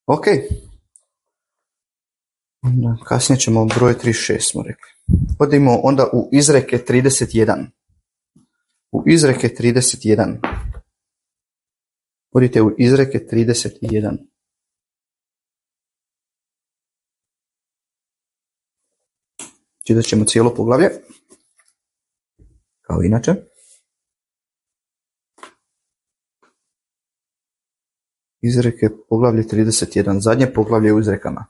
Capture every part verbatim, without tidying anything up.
Ok. Onda, kasnije ćemo broj trideset šest smo rekli. Odimo onda u Izreke trideset jedan. U Izreke trideset jedan. Odite u Izreke trideset jedan. Čitat ćemo cijelo poglavlje. Kao inače. Izreke poglavlje trideset jedan. Zadnje poglavlje u Izrekama.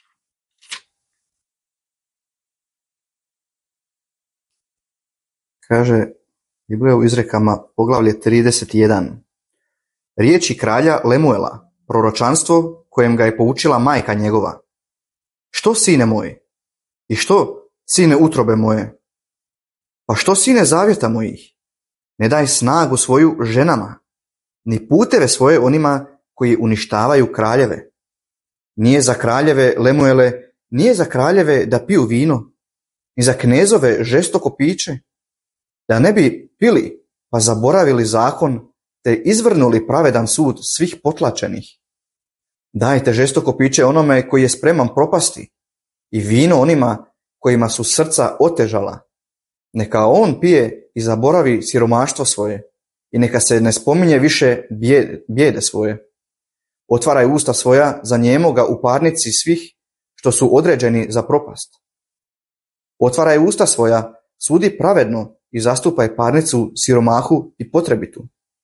Kaže Biblija u Izrekama poglavlje trideset jedan. Riječi kralja Lemuela, proročanstvo kojem ga je poučila majka njegova. Što, sine moj? I što, sine utrobe moje? Pa što, sine zavjeta mojih? Ne daj snagu svoju ženama, ni puteve svoje onima koji uništavaju kraljeve. Nije za kraljeve Lemuele, nije za kraljeve da piju vino, ni za knezove žestoko piće, da ne bi pili pa zaboravili zakon, te izvrnuli pravedan sud svih potlačenih. Dajte žestoko piće onome koji je spreman propasti i vino onima kojima su srca otežala. Neka on pije i zaboravi siromaštvo svoje i neka se ne spominje više bijede svoje. Otvaraj usta svoja za njemoga u parnici svih što su određeni za propast. Otvaraj usta svoja, sudi pravedno i zastupaj parnicu siromahu i potrebitu.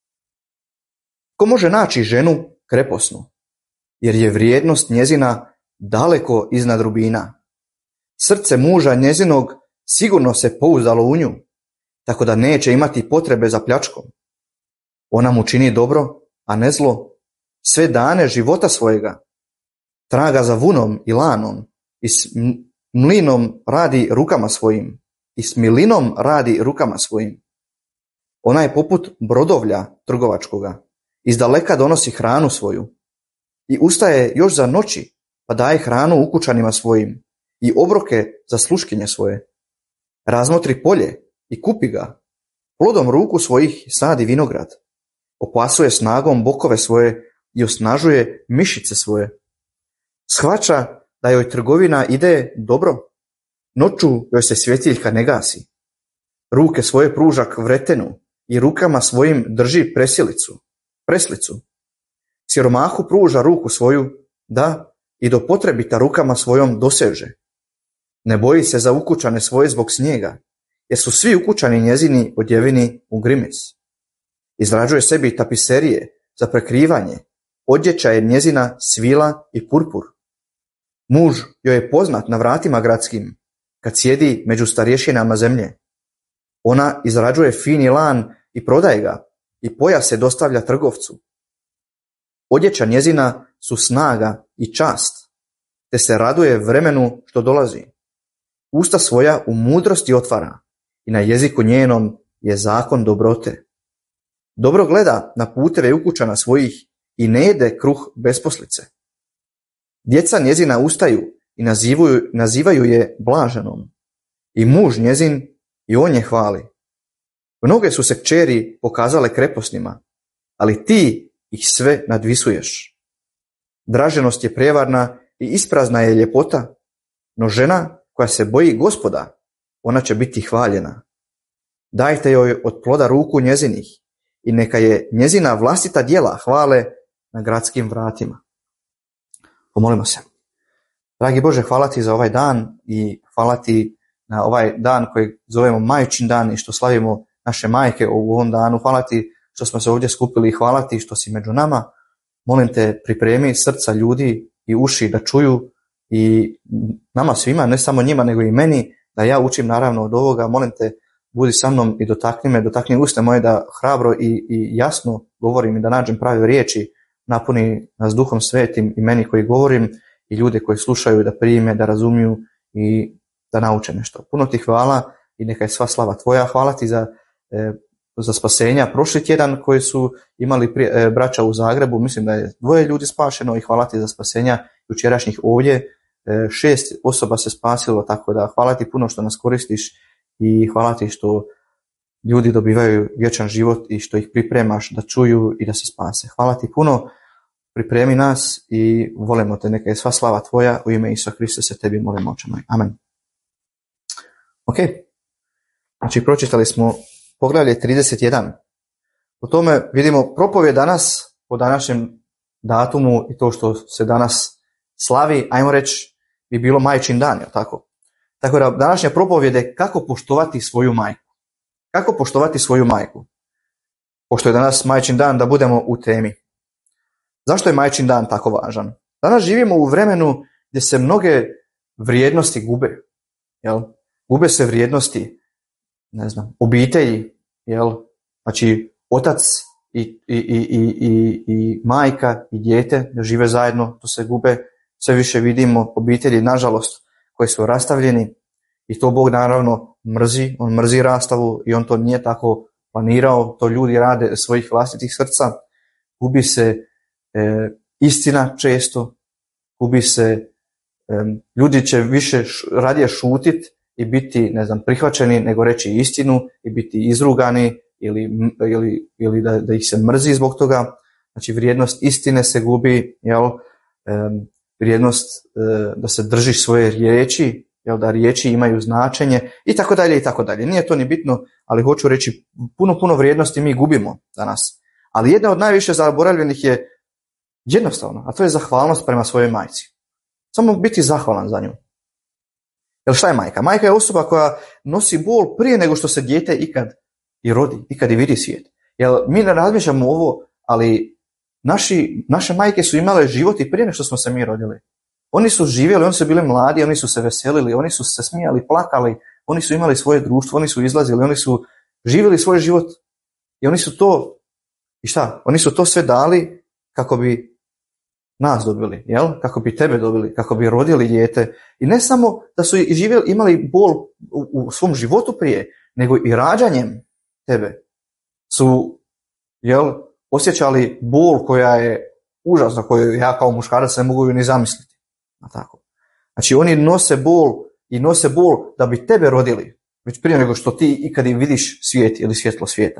Ko može naći ženu kreposnu, jer je vrijednost njezina daleko iznad rubina. Srce muža njezinog sigurno se pouzdalo u nju, tako da neće imati potrebe za pljačkom. Ona mu čini dobro, a ne zlo, sve dane života svojega. Traga za vunom i lanom i s mlinom radi rukama svojim i s milinom radi rukama svojim. Ona je poput brodovlja trgovačkoga, izdaleka donosi hranu svoju i ustaje još za noći pa daje hranu ukućanima svojim i obroke za sluškinje svoje. Razmotri polje i kupi ga, plodom ruku svojih sadi vinograd, opasuje snagom bokove svoje i osnažuje mišice svoje. Shvaća da joj trgovina ide dobro, noću joj se svjetiljka ne gasi. Ruke svoje pruža k vretenu i rukama svojim drži presilicu, preslicu. Siromahu pruža ruku svoju, da i do potrebita rukama svojom doseže. Ne boji se za ukućane svoje zbog snijega, jer su svi ukućani njezini odjeveni u grimis. Izrađuje sebi tapiserije za prekrivanje, odjeća je njezina svila i purpur. Muž joj je poznat na vratima gradskim, kad sjedi među starješinama zemlje. Ona izrađuje fini lan i prodaje ga, i pojas se dostavlja trgovcu. Odjeća njezina su snaga i čast, te se raduje vremenu što dolazi. Usta svoja u mudrosti otvara i na jeziku njenom je zakon dobrote. Dobro gleda na puteve ukućana svojih i ne jede kruh besposlice. Djeca njezina ustaju i nazivaju, nazivaju je blaženom. I muž njezin i on je hvali. Mnoge su se kćeri pokazale kreposnima, ali ti ih sve nadvisuješ. Draženost je prevarna i isprazna je ljepota, no žena koja se boji Gospoda, ona će biti hvaljena. Dajte joj od ploda ruku njezinih i neka je njezina vlastita djela hvale na gradskim vratima. Pomolimo se. Dragi Bože, hvala ti za ovaj dan i hvala ti na ovaj dan koji zovemo Majčin dan i što slavimo naše majke u ovom danu. Hvala ti što smo se ovdje skupili i hvala ti što si među nama. Molim te, pripremi srca ljudi i uši da čuju i nama svima, ne samo njima nego i meni, da ja učim naravno od ovoga. Molim te, budi sa mnom i dotakni me, dotakni usta moje da hrabro i, i jasno govorim i da nađem prave riječi. Napuni nas Duhom Svetim i meni koji govorim i ljude koji slušaju da prime, da razumiju i da nauče nešto. Puno ti hvala i neka je sva slava tvoja. Hvala ti za, e, za spasenja prošli tjedan koji su imali prije, e, braća u Zagrebu. Mislim da je dvoje ljudi spašeno i hvala ti za spasenja jučerašnjih ovdje. E, šest osoba se spasilo, tako da hvala ti puno što nas koristiš i hvala ti što ljudi dobivaju vječan život i što ih pripremaš da čuju i da se spase. Hvala ti puno pripremi nas i volimo te, neka je sva slava tvoja, u ime Isusa Krista se tebi molimo, oče moj. Amen. Ok, znači pročitali smo poglavlje trideset jedan. U tome vidimo propovjed danas, po današnjem datumu i to što se danas slavi, ajmo reći, bi bilo majčin dan, je tako? Tako da današnja propovjed je kako poštovati svoju majku. Kako poštovati svoju majku? Pošto je danas majčin dan, da budemo u temi. Zašto je majčin dan tako važan? Danas živimo u vremenu gdje se mnoge vrijednosti gube. Jel? Gube se vrijednosti, ne znam, obitelji, jel? Znači otac i, i, i, i, i majka i dijete žive zajedno, to se gube. Sve više vidimo obitelji, nažalost, koji su rastavljeni i to Bog naravno mrzi. On mrzi rastavu i on to nije tako planirao, to ljudi rade svojih vlastitih srca. Gubi se e, istina često, gubi se, e, ljudi će više š, radije šutiti i biti, ne znam, prihvaćeni nego reći istinu i biti izrugani ili, ili, ili da, da ih se mrzi zbog toga. Znači vrijednost istine se gubi, jel? E, vrijednost e, da se držiš svoje riječi, jel, da riječi imaju značenje i tako dalje i tako dalje. Nije to ni bitno, ali hoću reći puno, puno vrijednosti mi gubimo danas. Ali jedna od najviše zaboravljenih je jednostavno, a to je zahvalnost prema svojoj majci. Samo biti zahvalan za nju. Jel šta je majka? Majka je osoba koja nosi bol prije nego što se dijete ikad i rodi, ikad i vidi svijet. Jel mi ne razmišljamo ovo, ali naši, naše majke su imale život i prije nego što smo se mi rodili. Oni su živjeli, oni su bili mladi, oni su se veselili, oni su se smijali, plakali, oni su imali svoje društvo, oni su izlazili, oni su živjeli svoj život i oni su to, i šta? Oni su to sve dali kako bi nas dobili, jel? Kako bi tebe dobili, kako bi rodili dijete. I ne samo da su živjeli, imali bol u, u svom životu prije, nego i rađanjem tebe su, jel, osjećali bol koja je užasna, koju ja kao muškarac ne mogu ni zamisliti. Tako. Znači oni nose bol i nose bol da bi tebe rodili, već prije nego što ti ikad i vidiš svijet ili svjetlo svijeta.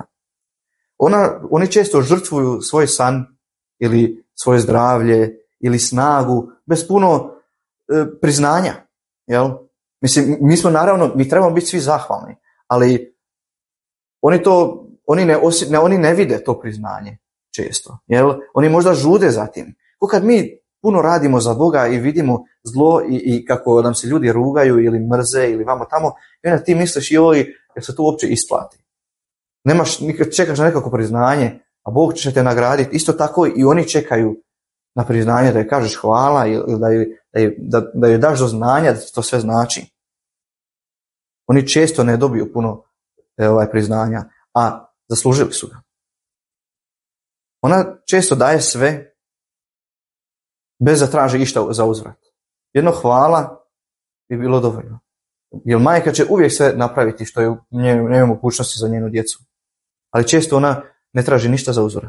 Ona, oni često žrtvuju svoj san ili svoje zdravlje ili snagu bez puno e, priznanja. Jel? Mislim, mi smo naravno, mi trebamo biti svi zahvalni, ali oni to, oni ne, osje, ne, oni ne vide to priznanje često. Jel? Oni možda žude za tim. Ko kad mi puno radimo za Boga i vidimo zlo i, i kako nam se ljudi rugaju ili mrze ili vamo tamo, i onda ti misliš joj, jer se to uopće isplati. Nemaš, čekaš na nekako priznanje, a Bog će te nagraditi. Isto tako i oni čekaju na priznanje, da joj kažeš hvala ili da joj, da joj, da, da joj daš do znanja da to sve znači. Oni često ne dobiju puno e, ovaj, priznanja, a zaslužili su ga. Ona često daje sve bez da traži išta za uzvrat. Jedno hvala bi bilo dovoljno. Jer majka će uvijek sve napraviti što je u njenoj mogućnosti za njenu djecu. Ali često ona ne traži ništa za uzvrat.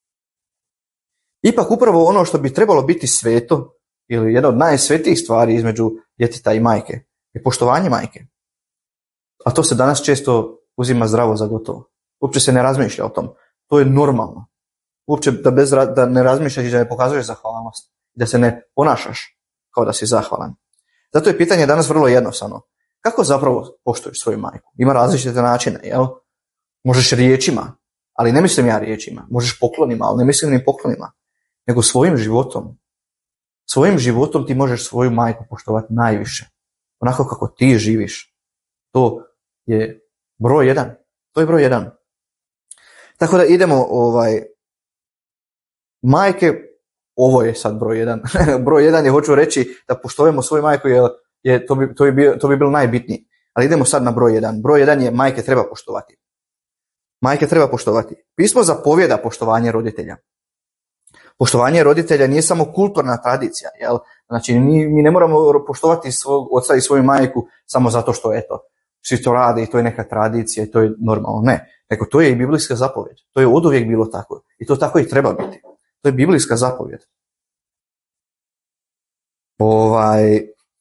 Ipak upravo ono što bi trebalo biti sveto, ili jedna od najsvetijih stvari između djeteta i majke, je poštovanje majke. A to se danas često uzima zdravo za gotovo. Uopće se ne razmišlja o tom. To je normalno. Uopće da, bez, da ne razmišljaš i da ne pokazuješ zahvalnost. Da se ne ponašaš kao da si zahvalan. Zato je pitanje danas vrlo jednostavno. Kako zapravo poštuješ svoju majku? Ima različite načine, jel? Možeš riječima, ali ne mislim ja riječima. Možeš poklonima, ali ne mislim ni poklonima. Nego svojim životom. Svojim životom ti možeš svoju majku poštovati najviše. Onako kako ti živiš. To je broj jedan. To je broj jedan. Tako da idemo, ovaj, majke, ovo je sad broj jedan. Broj jedan je, hoću reći, da poštujemo svoju majku, jer je, to, bi, to, bi bio, to bi bilo najbitnije. Ali idemo sad na broj jedan. Broj jedan je majke treba poštovati. Majke treba poštovati. Pismo zapovjeda poštovanje roditelja. Poštovanje roditelja nije samo kulturna tradicija, jel? Znači mi, mi ne moramo poštovati svog oca i svoju majku samo zato što eto, svi to rade i to je neka tradicija i to je normalno. Ne, nego to je i biblijska zapovjed. To je oduvijek bilo tako i to tako i treba biti. To je biblijska zapovjed. Ovaj,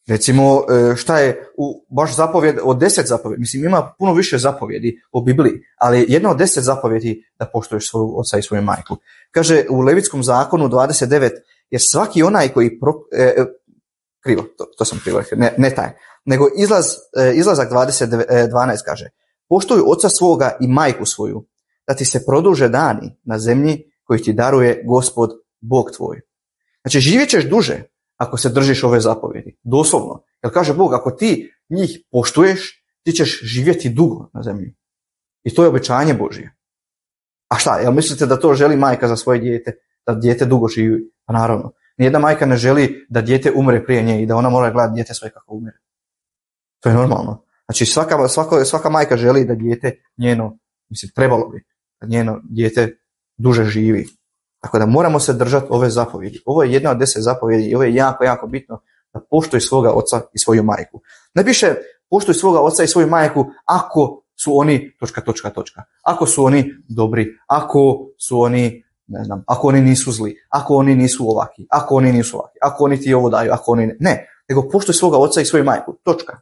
Recimo, šta je u baš zapovjed od deset zapovjedi, mislim ima puno više zapovjedi u Bibliji, ali jedna od deset zapovjedi da poštuješ svoju oca i svoju majku. Kaže u Levitskom zakonu dvadeset devet, jer svaki onaj koji, pro, e, krivo, to, to sam krivo, ne, ne taj, nego izlaz, e, izlazak dvadeset dvanaest kaže, poštuj oca svoga i majku svoju, da ti se produže dani na zemlji koji ti daruje Gospod Bog tvoj. Znači živjet ćeš duže ako se držiš ove zapovjedi, doslovno. Jer kaže Bog, ako ti njih poštuješ, ti ćeš živjeti dugo na zemlji. I to je obećanje Božje. A šta, jel mislite da to želi majka za svoje dijete, da dijete dugo živi? Pa naravno. Nijedna majka ne želi da dijete umre prije nje i da ona mora gledati dijete svoje kako umre. To je normalno. Znači svaka, svaka, svaka majka želi da dijete njeno, mislim trebalo bi, da njeno dijete duže živi. Tako da moramo se držati ove zapovjedi. Ovo je jedna od deset zapovjedi i ovo je jako, jako bitno da poštuj svoga oca i svoju majku. Ne piše poštuj svoga oca i svoju majku ako su oni točka, točka, točka. Ako su oni dobri, ako su oni, ne znam, ako oni nisu zli, ako oni nisu ovaki, ako oni nisu ovaki, ako oni ti ovo daju, ako oni ne. Ne, nego poštuj svoga oca i svoju majku. Točka.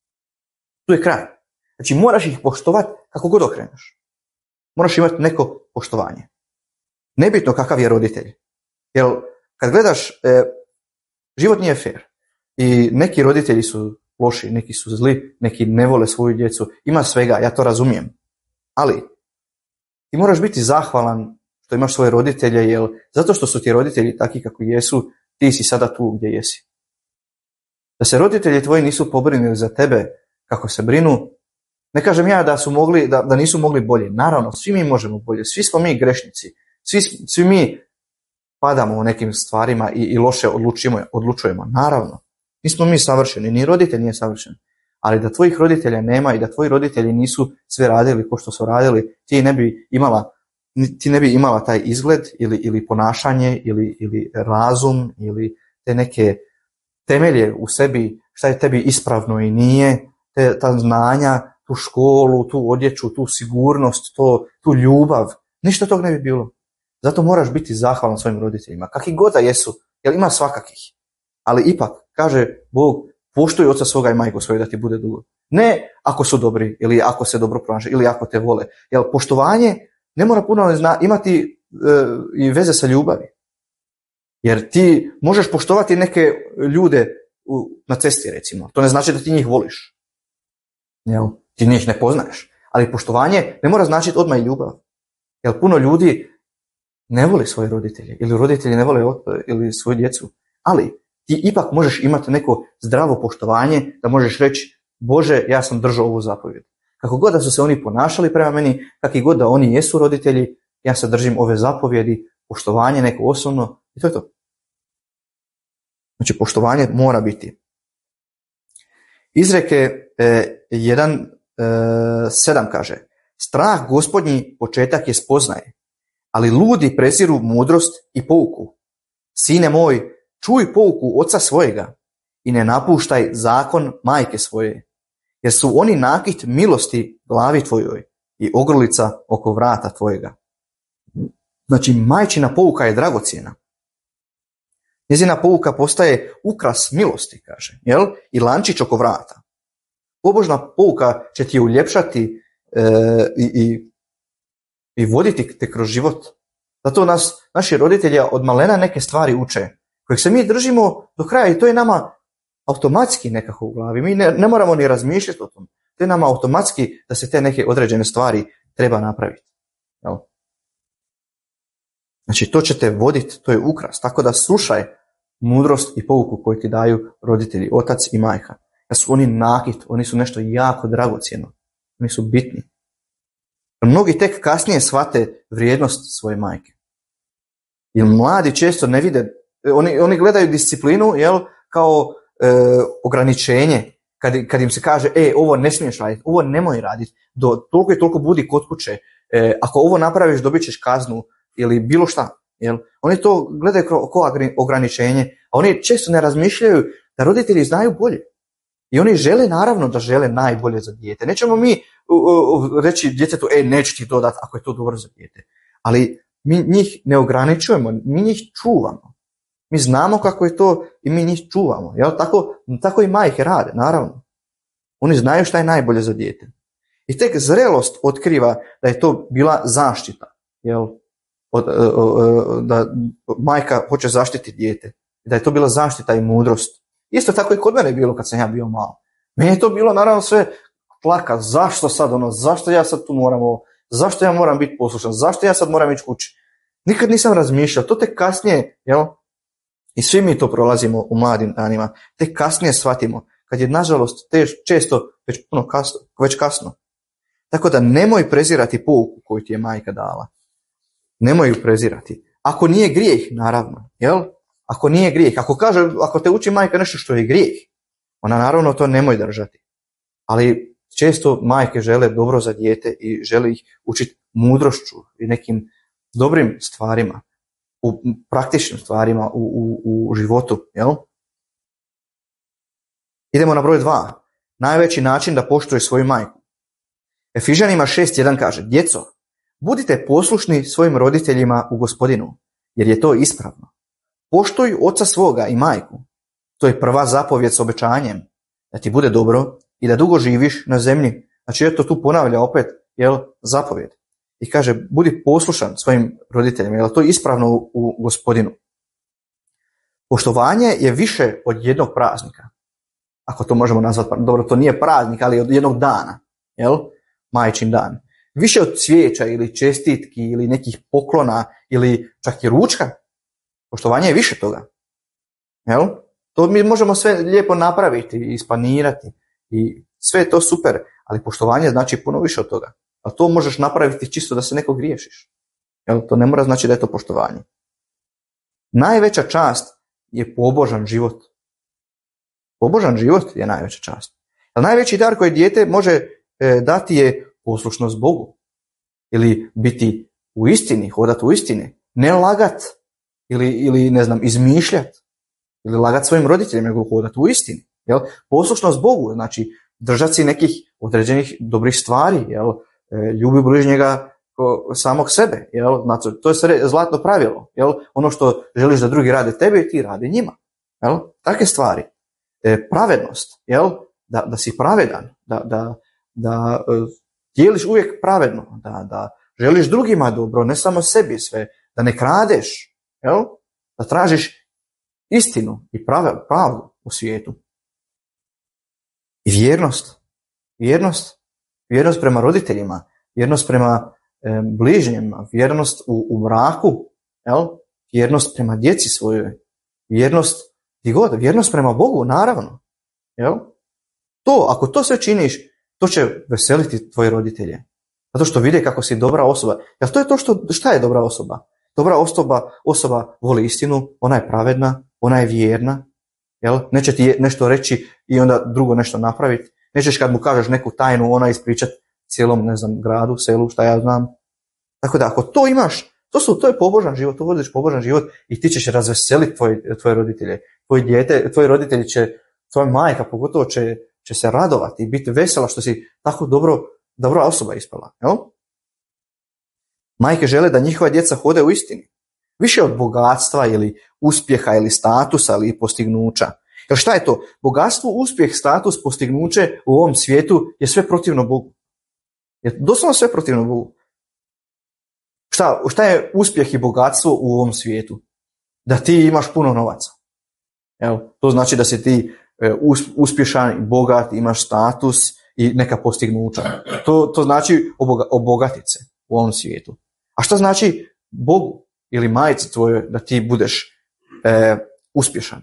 Tu je kraj. Znači moraš ih poštovati kako god okreneš. Moraš imati neko poštovanje. Nebitno kakav je roditelj. Jer kad gledaš, e, život nije fair. I neki roditelji su loši, neki su zli, neki ne vole svoju djecu. Ima svega, ja to razumijem. Ali ti moraš biti zahvalan što imaš svoje roditelje, jer zato što su ti roditelji takvi kako jesu, ti si sada tu gdje jesi. Da se roditelji tvoji nisu pobrinuli za tebe kako se brinu, ne kažem ja da su mogli, da, da nisu mogli bolje. Naravno, svi mi možemo bolje, svi smo mi grešnici. Svi, svi mi padamo u nekim stvarima i, i loše odlučujemo, odlučujemo. Naravno, nismo mi savršeni, ni roditelj nije savršen. Ali da tvojih roditelja nema i da tvoji roditelji nisu sve radili ko što su radili, ti ne bi imala, ti ne bi imala taj izgled ili, ili ponašanje ili, ili razum ili te neke temelje u sebi, šta je tebi ispravno i nije, te, ta znanja, tu školu, tu odjeću, tu sigurnost, to, tu ljubav. Ništa tog ne bi bilo. Zato moraš biti zahvalan svojim roditeljima, kakvi god da jesu, jer ima svakakih. Ali ipak, kaže Bog, poštuj oca svoga i majku svoju da ti bude dugo. Ne ako su dobri, ili ako se dobro pronaše, ili ako te vole. Jer poštovanje ne mora puno zna, imati e, i veze sa ljubavi. Jer ti možeš poštovati neke ljude u, na cesti, recimo. To ne znači da ti njih voliš. Jel? Ti njih ne poznaješ. Ali poštovanje ne mora značiti odmah i ljubav. Jer puno ljudi ne voli svoje roditelje ili roditelji ne vole ili svoju djecu, ali ti ipak možeš imati neko zdravo poštovanje da možeš reći Bože, ja sam držao ovu zapovjed. Kako god da su se oni ponašali prema meni, kakvi god da oni jesu roditelji, ja se držim ove zapovjedi, poštovanje neko osobno i to je to. Znači poštovanje mora biti. Izreke eh, jedan sedam kaže, strah Gospodnji početak je spoznaje, ali ludi preziru mudrost i pouku. Sine moj, čuj pouku oca svojega i ne napuštaj zakon majke svoje, jer su oni nakit milosti glavi tvojoj i ogrlica oko vrata tvojega. Znači, majčina pouka je dragocjena. Njezina pouka postaje ukras milosti, kaže, jel? I lančić oko vrata. Pobožna pouka će ti uljepšati e, i, i, i voditi te kroz život. Zato nas, naši roditelji od malena neke stvari uče, kojeg se mi držimo do kraja i to je nama automatski nekako u glavi. Mi ne, ne moramo ni razmišljati o tom. To je nama automatski da se te neke određene stvari treba napraviti. Jel? Znači, to će te voditi, to je ukras. Tako da slušaj mudrost i pouku koju ti daju roditelji, otac i majka. Da su oni nakit, oni su nešto jako dragocjeno. Oni su bitni. Mnogi tek kasnije shvate vrijednost svoje majke. Jer mladi često ne vide, oni, oni gledaju disciplinu, jel, kao e, ograničenje. Kad, kad im se kaže, e, ovo ne smiješ raditi, ovo nemoj raditi, do toliko i toliko budi kod kuće. E, ako ovo napraviš, dobit ćeš kaznu ili bilo šta. Jel? Oni to gledaju kao ograničenje, a oni često ne razmišljaju da roditelji znaju bolje. I oni žele, naravno da žele najbolje za dijete. Nećemo mi uh, uh, reći djetetu, e, neću ti to dati ako je to dobro za dijete. Ali mi njih ne ograničujemo, mi njih čuvamo. Mi znamo kako je to i mi njih čuvamo. Jel? Tako, tako i majke rade, naravno. Oni znaju šta je najbolje za dijete. I tek zrelost otkriva da je to bila zaštita. Jel? Od, da majka hoće zaštiti dijete. Da je to bila zaštita i mudrost. Isto tako i kod mene bilo kad sam ja bio malo. Meni je to bilo naravno sve plaka. Zašto sad ono? Zašto ja sad tu moram ovo? Zašto ja moram biti poslušan? Zašto ja sad moram ići kući? Nikad nisam razmišljao. To tek kasnije, jel? I svi mi to prolazimo u mladim danima. Tek kasnije shvatimo. Kad je nažalost tež, često već puno kasno, već kasno. Tako da nemoj prezirati pouku koju ti je majka dala. Nemoj ju prezirati. Ako nije grijeh, naravno, jel? Ako nije grijeh, ako kaže, ako te uči majka nešto što je grijeh, ona naravno to nemoj držati. Ali često majke žele dobro za dijete i žele ih učiti mudrošću i nekim dobrim stvarima, u praktičnim stvarima u, u, u životu, jel? Idemo na broj dva. Najveći način da poštuješ svoju majku. Efežanima šest jedan kaže: Djeco, budite poslušni svojim roditeljima u Gospodinu, jer je to ispravno. Poštuj oca svoga i majku. To je prva zapovjed s obećanjem da ti bude dobro i da dugo živiš na zemlji. Znači, eto tu ponavlja opet, jel, zapovjed. I kaže, budi poslušan svojim roditeljima, jer to je ispravno u, u Gospodinu. Poštovanje je više od jednog praznika. Ako to možemo nazvati, dobro, to nije praznik, ali od jednog dana, jel? Majčin dan. Više od cvijeća ili čestitki ili nekih poklona ili čak i ručka. Poštovanje je više toga. Jel? To mi možemo sve lijepo napraviti i isplanirati i sve je to super, ali poštovanje znači puno više od toga. A to možeš napraviti čisto da se neko griješiš. Jel? To ne mora znači da je to poštovanje. Najveća čast je pobožan život. Pobožan život je najveća čast. A najveći dar koji dijete može e, dati je poslušnost Bogu. Ili biti u istini, hodati u istini. Ne lagat ili, ili ne znam, izmišljat. Ili lagat svojim roditeljima, nego hodati u istini. Jel? Poslušnost Bogu, znači držati si nekih određenih dobrih stvari. Jel? E, ljubi bližnjega samog sebe. Jel? Znači, to je zlatno pravilo. Jel? Ono što želiš da drugi rade tebe, ti rade njima. Jel? Takve stvari. E, pravednost, jel? Da, da si pravedan, da, da, da e, dijeliš uvijek pravedno, da, da želiš drugima dobro, ne samo sebi sve, da ne kradeš, jel? Da tražiš istinu i prave, pravdu u svijetu. I vjernost, vjernost, vjernost prema roditeljima, vjernost prema e, bližnjima, vjernost u, u braku, jel? Vjernost prema djeci svojoj, vjernost i god, vjernost prema Bogu, naravno. Jel? To, ako to sve činiš, to će veseliti tvoje roditelje. Zato što vide kako si dobra osoba. Jer to je to što, šta je dobra osoba? Dobra osoba, osoba voli istinu, ona je pravedna, ona je vjerna. Jel? Neće ti nešto reći i onda drugo nešto napraviti. Nećeš kad mu kažeš neku tajnu, ona ispričati cijelom, ne znam, gradu, selu, šta ja znam. Tako da, ako to imaš, to, su, to je pobožan život, to vodiš pobožan život i ti ćeš razveseliti tvoje, tvoje roditelje. Tvoje dijete, tvoji roditelji će, tvoja majka pogotovo će, će se radovati i biti vesela što si tako dobro, dobra osoba ispala. Jel? Majke žele da njihova djeca hode u istini. Više od bogatstva ili uspjeha ili statusa ili postignuća. Jer šta je to? Bogatstvo, uspjeh, status, postignuće u ovom svijetu je sve protivno Bogu. Je doslovno sve protivno Bogu. Šta, šta je uspjeh i bogatstvo u ovom svijetu? Da ti imaš puno novaca. Evo, to znači da si ti e, uspješan i bogat, imaš status i neka postignuća. To, to znači oboga, obogatit se u ovom svijetu. A šta znači Bogu ili majci tvojoj da ti budeš e, uspješan?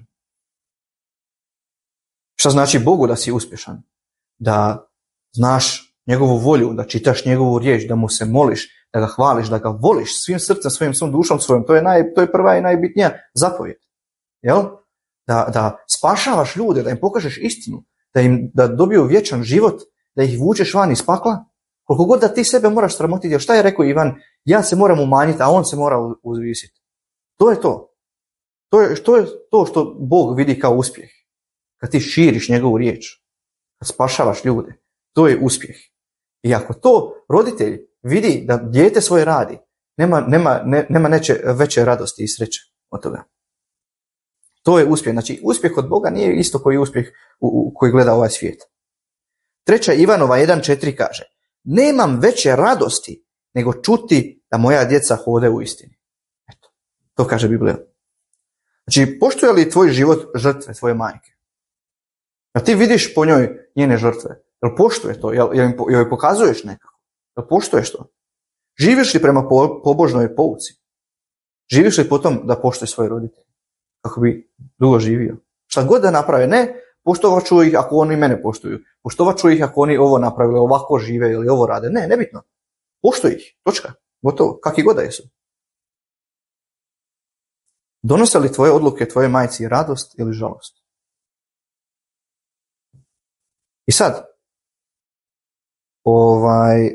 Šta znači Bogu da si uspješan? Da znaš njegovu volju, da čitaš njegovu riječ, da mu se moliš, da ga hvališ, da ga voliš svim srcem, svojim, svom dušom svojom. To je, naj, to je prva i najbitnija zapovjed. Jel? Da, da spašavaš ljude, da im pokažeš istinu, da im da dobiju vječan život, da ih vučeš van iz pakla. Koliko god da ti sebe moraš sramotiti, jer šta je rekao Ivan, ja se moram umanjiti, a on se mora uzvisiti. To je to. To je, to je to što Bog vidi kao uspjeh. Kad ti širiš njegovu riječ, kad spašavaš ljude, to je uspjeh. I ako to roditelj vidi da dijete svoje radi, nema, nema, ne, nema neće veće radosti i sreće od toga. To je uspjeh. Znači, uspjeh od Boga nije isto koji uspjeh u, u, koji gleda ovaj svijet. Treća Ivanova jedan četiri kaže: nemam veće radosti nego čuti da moja djeca hode u istini. Eto, to kaže Biblija. Znači, poštuje li tvoj život žrtve tvoje majke? A ti vidiš po njoj njene žrtve. Jel poštuje to? Jel, jel, jel joj pokazuješ nekako? Jel poštuješ to? Živiš li prema po, pobožnoj pouci? Živiš li potom da poštuješ svoje roditelje? Kako bi dugo živio? Šta god da naprave, ne poštovat ću ih ako oni mene poštuju. Poštovat ću ih ako oni ovo napravili, ovako žive ili ovo rade. Ne, nebitno. Poštuj ih. Točka. Gotovo. Kakvi god da jesu. Donose li tvoje odluke tvoje majci radost ili žalost? I sad, ovaj,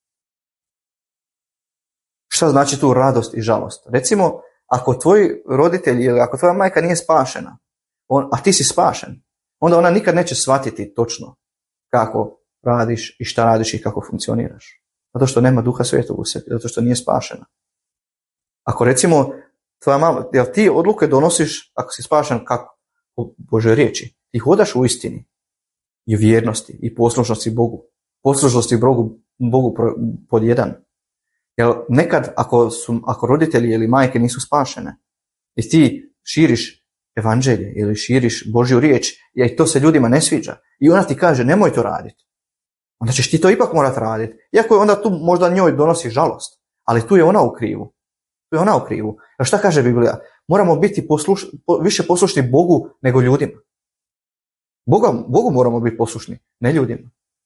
šta znači tu radost i žalost? Recimo, ako tvoji roditelji ili ako tvoja majka nije spašena, on, a ti si spašen, onda ona nikad neće shvatiti točno kako radiš i šta radiš i kako funkcioniraš. Zato što nema Duha Svetog u sebi, zato što nije spašena. Ako recimo, tvoja mama, jel ti odluke donosiš ako si spašen kako? Po Božoj riječi. Ti hodaš u istini i vjernosti i poslušnosti Bogu. Poslušnosti Bogu, Bogu pod jedan. Jer nekad ako, su, ako roditelji ili majke nisu spašene i ti širiš evanđelje ili širiš Božju riječ i to se ljudima ne sviđa i ona ti kaže nemoj to raditi, onda ćeš ti to ipak morati raditi. Iako je onda tu možda njoj donosi žalost, ali tu je ona u krivu. Tu je ona u krivu. Jer šta kaže Biblija? Moramo biti posluš, više poslušni Bogu nego ljudima. Boga, Bogu moramo biti poslušni, ne ljudima.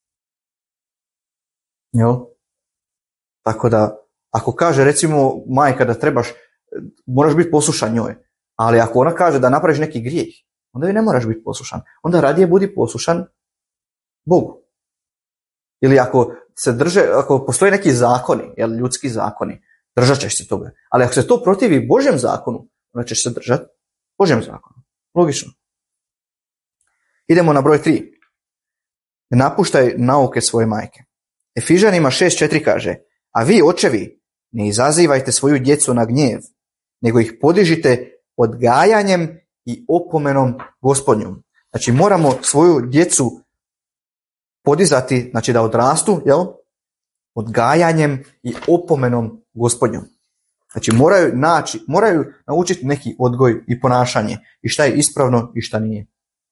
Jel? Tako da, ako kaže recimo majka da trebaš, moraš biti poslušan njoj, ali ako ona kaže da napraviš neki grijeh, onda joj ne moraš biti poslušan. Onda radije budi poslušan Bogu. Ili ako se drže, ako postoje neki zakoni, jel, ljudski zakoni, držat ćeš se toga. Ali ako se to protivi Božjem zakonu, onda ćeš se držati Božjem zakonu. Logično. Idemo na broj tri. Ne napuštaj nauke svoje majke. Efežanima šest četiri kaže: a vi, očevi, ne izazivajte svoju djecu na gnjev, nego ih podižite odgajanjem i opomenom Gospodnjom. Znači moramo svoju djecu podizati, znači da odrastu, jel? Odgajanjem i opomenom Gospodnjom. Znači moraju naći, moraju naučiti neki odgoj i ponašanje i šta je ispravno i šta nije.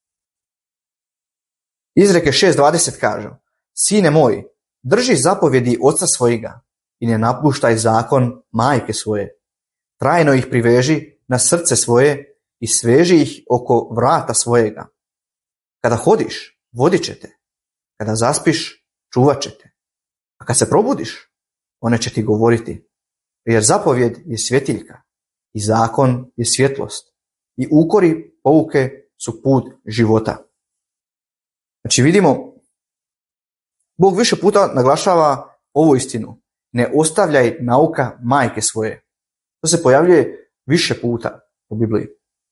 Izreke šest dvadeset kaže: sine moj, drži zapovjedi oca svojega i ne napuštaj zakon majke svoje. Trajno ih priveži na srce svoje i sveži ih oko vrata svojega. Kada hodiš, vodit će te. Kada zaspiš, čuvat će te. A kad se probudiš, one će ti govoriti. Jer zapovjed je svjetiljka i zakon je svjetlost. I ukori pouke su put života. Znači vidimo, Bog više puta naglašava ovu istinu. Ne ostavljaj nauka majke svoje. To se pojavljuje više puta u Bibliji.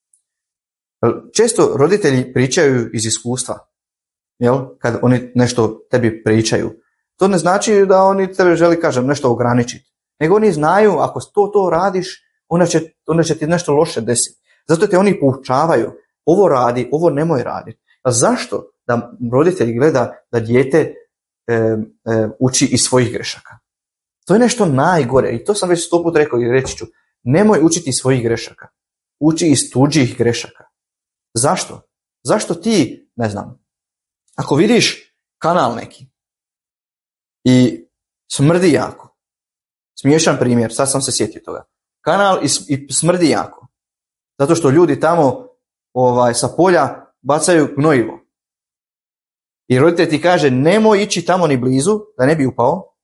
Često roditelji pričaju iz iskustva. Jel? Kad oni nešto tebi pričaju. To ne znači da oni tebe želi, kažem, nešto ograničiti. Nego oni znaju, ako to to radiš, onda će, onda će ti nešto loše desiti. Zato te oni poučavaju. Ovo radi, ovo nemoj raditi. A zašto da roditelj gleda da dijete e, e, uči iz svojih grešaka? To je nešto najgore. I to sam već sto put rekao i reći ću. Nemoj učiti iz svojih grešaka. Uči iz tuđih grešaka. Zašto? Zašto ti, ne znam, ako vidiš kanal neki i smrdi jako, smiješan primjer, sad sam se sjetio toga, kanal i, i smrdi jako, zato što ljudi tamo ovaj, sa polja bacaju gnojivo. I roditelj ti kaže nemoj ići tamo ni blizu, da ne bi upao.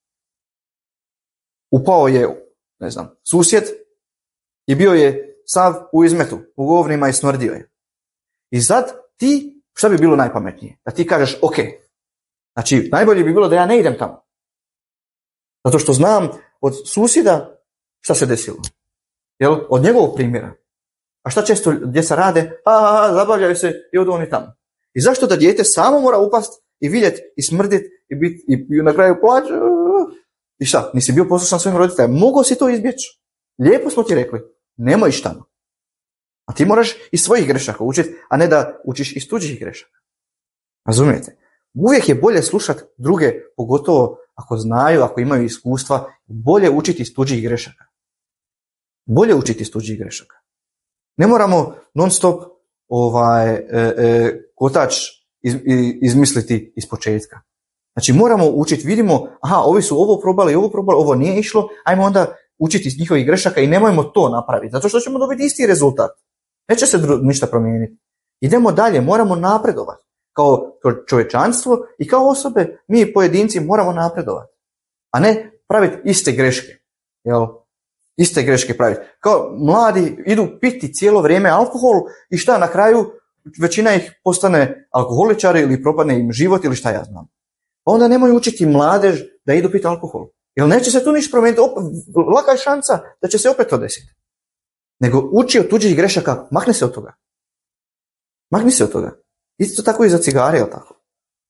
Upao je, ne znam, susjed i bio je sav u izmetu, u govnima i smrdio je. I sad ti, šta bi bilo najpametnije? Da ti kažeš, ok, znači najbolje bi bilo da ja ne idem tamo. Zato što znam od susjeda šta se desilo. Jel? Od njegovog primjera. A šta često djeca rade? A, a, a zabavljaju se i odu oni tamo. I zašto da dijete samo mora upast i vidjet i smrdit i, bit, i, i na kraju plaće? I šta? Nisi bio poslušan svojim roditeljima. Mogao si to izbjeći. Lijepo smo ti rekli. Nemoj ići tamo. A ti moraš iz svojih grešaka učiti, a ne da učiš iz tuđih grešaka. Razumijete? Uvijek je bolje slušati druge, pogotovo ako znaju, ako imaju iskustva, bolje učiti iz tuđih grešaka. Bolje učiti iz tuđih grešaka. Ne moramo non stop ovaj, e, e, kotač iz, izmisliti iz početka. Znači moramo učiti, vidimo, aha, ovi su ovo probali, ovo probali, ovo nije išlo, ajmo onda učiti iz njihovih grešaka i nemojmo to napraviti, zato što ćemo dobiti isti rezultat. Neće se ništa promijeniti. Idemo dalje, moramo napredovati. Kao čovječanstvo i kao osobe, mi pojedinci moramo napredovati. A ne praviti iste greške. Jel? Iste greške praviti. Kao mladi idu piti cijelo vrijeme alkohol i šta na kraju većina ih postane alkoholičari ili propadne im život ili šta ja znam. Pa onda nemoj učiti mladež da idu piti alkohol. Jer neće se tu ništa promijeniti. Laka je šansa da će se opet to desiti. Nego uči od tuđih grešaka, makni se od toga. Makni se od toga. Isto tako i za cigare, jel tako?